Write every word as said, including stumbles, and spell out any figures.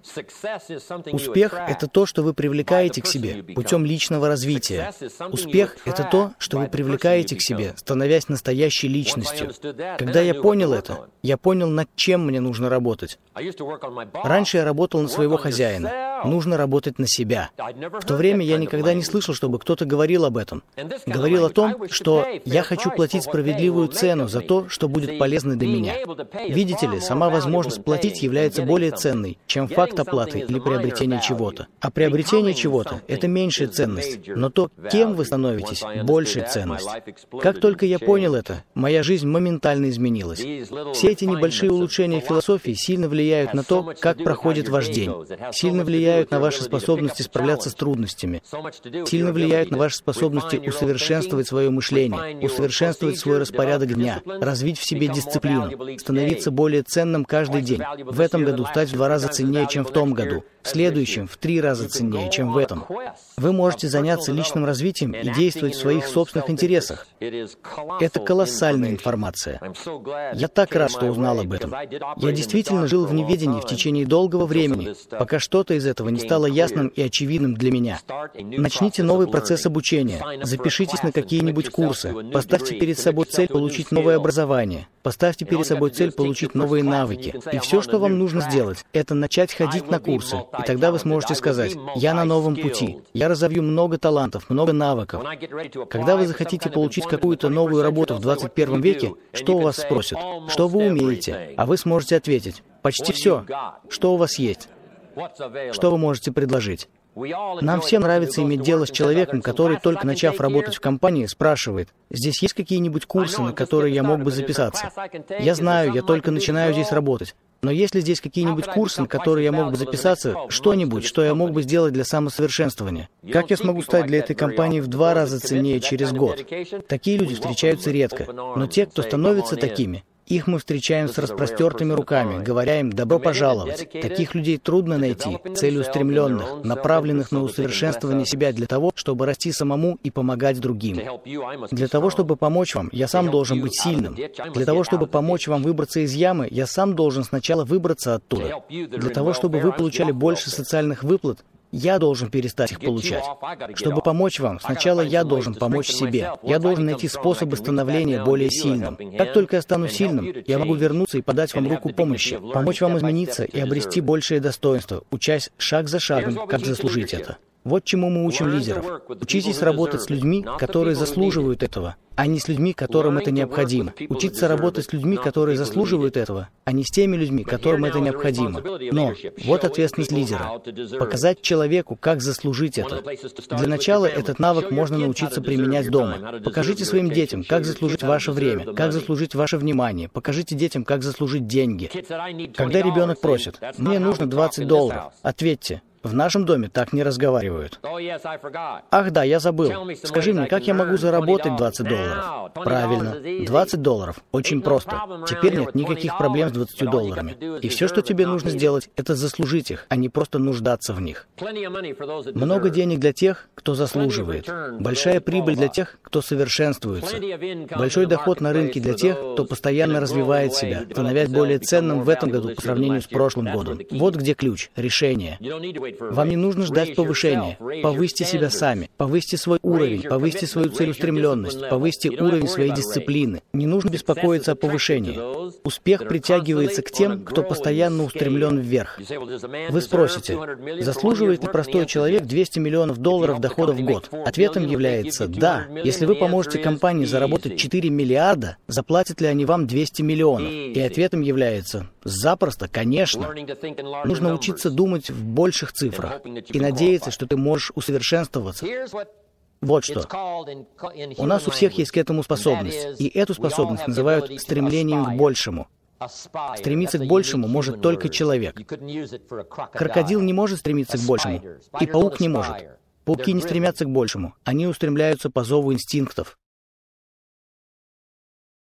Успех — это то, что вы привлекаете к себе путем личного развития. Успех — это то, что вы привлекаете к себе, становясь настоящей личностью. Когда я понял это, я понял, над чем мне нужно работать. Раньше я работал на своего хозяина. Нужно работать на себя. В то время я никогда не слышал, чтобы кто-то говорил об этом. Говорил о том, что я хочу платить справедливую цену за то, что будет полезно для меня. Видите ли, сама возможность платить является более ценной, чем факт оплаты или приобретение чего-то. А приобретение чего-то — это меньшая ценность, но то, кем вы становитесь, большая ценность. Как только я понял это, моя жизнь моментально изменилась. Все эти небольшие улучшения философии сильно влияют на то, как проходит ваш день, сильно влияют на ваши способности справляться с трудностями, сильно влияют на ваши способности усовершенствовать свое мышление, усовершенствовать свой распорядок дня, развить в себе дисциплину, становиться более ценным каждый день. В этом году стать в два раза ценнее, чем в том году. В следующем в три раза ценнее, чем в этом. Вы можете заняться личным развитием и действовать в своих собственных интересах. Это колоссальная информация. Я так рад, что узнал об этом. Я действительно жил в неведении в течение долгого времени, пока что-то из этого не стало ясным и очевидным для меня. Начните новый процесс обучения. Запишитесь на какие-нибудь курсы. Поставьте перед собой цель получить новое образование. Поставьте перед собой цель получить новые навыки. И все, что вам нужно сделать, это начать ходить на курсы. И тогда вы сможете сказать: «Я на новом пути. Я разовью много талантов, много навыков». Когда вы захотите получить какую-то новую работу в двадцать первом веке, что у вас спросят? Что вы умеете? А вы сможете ответить: «Почти все. Что у вас есть? Что вы можете предложить?» Нам всем нравится иметь дело с человеком, который, только начав работать в компании, спрашивает: «Здесь есть какие-нибудь курсы, на которые я мог бы записаться? Я знаю, я только начинаю здесь работать. Но есть ли здесь какие-нибудь курсы, на которые я мог бы записаться, что-нибудь, что я мог бы сделать для самосовершенствования? Как я смогу стать для этой компании в два раза ценнее через год?» Такие люди встречаются редко, но те, кто становятся такими, их мы встречаем с распростертыми руками, говоря им «добро пожаловать». Таких людей трудно найти, целеустремленных, направленных на усовершенствование себя для того, чтобы расти самому и помогать другим. Для того, чтобы помочь вам, я сам должен быть сильным. Для того, чтобы помочь вам выбраться из ямы, я сам должен сначала выбраться оттуда. Для того, чтобы вы получали больше социальных выплат, я должен перестать их получать. Чтобы помочь вам, сначала я должен помочь себе. Я должен найти способы становления более сильным. Как только я стану сильным, я могу вернуться и подать вам руку помощи, помочь вам измениться и обрести большее достоинство, учась шаг за шагом, как заслужить это. Вот чему мы учим лидеров. Учитесь работать с людьми, которые заслуживают этого, а не с людьми, которым это необходимо. Учиться работать с людьми, которые заслуживают этого, а не с теми людьми, которым это необходимо. Но вот ответственность лидера. Показать человеку, как заслужить это. Для начала этот навык можно научиться применять дома. Покажите своим детям, как заслужить ваше время, как заслужить ваше внимание. Покажите детям, как заслужить деньги. Когда ребенок просит: «Мне нужно двадцать долларов», ответьте: «В нашем доме так не разговаривают». «Ах да, я забыл. Скажи мне, как я могу заработать двадцать долларов?» Правильно, двадцать долларов. Очень просто. Теперь нет никаких проблем с двадцатью долларами. И все, что тебе нужно сделать, это заслужить их, а не просто нуждаться в них. Много денег для тех, кто заслуживает. Большая прибыль для тех, кто совершенствуется. Большой доход на рынке для тех, кто постоянно развивает себя, становясь более ценным в этом году по сравнению с прошлым годом. Вот где ключ, решение. Вам не нужно ждать повышения. Повысьте себя сами. Повысьте свой уровень, повысьте свою целеустремленность, повысьте уровень своей дисциплины. Не нужно беспокоиться о повышении. Успех притягивается к тем, кто постоянно устремлен вверх. Вы спросите: заслуживает ли простой человек двести миллионов долларов дохода в год? Ответом является «да». Если вы поможете компании заработать четыре миллиарда, заплатят ли они вам двести миллионов? И ответом является «запросто, конечно». Нужно учиться думать в больших цифрах и надеяться, что ты можешь усовершенствоваться. Вот что. У нас у всех есть к этому способность, и эту способность называют стремлением к большему. Стремиться к большему может только человек. Крокодил не может стремиться к большему, и паук не может. Пауки не стремятся к большему, они устремляются по зову инстинктов.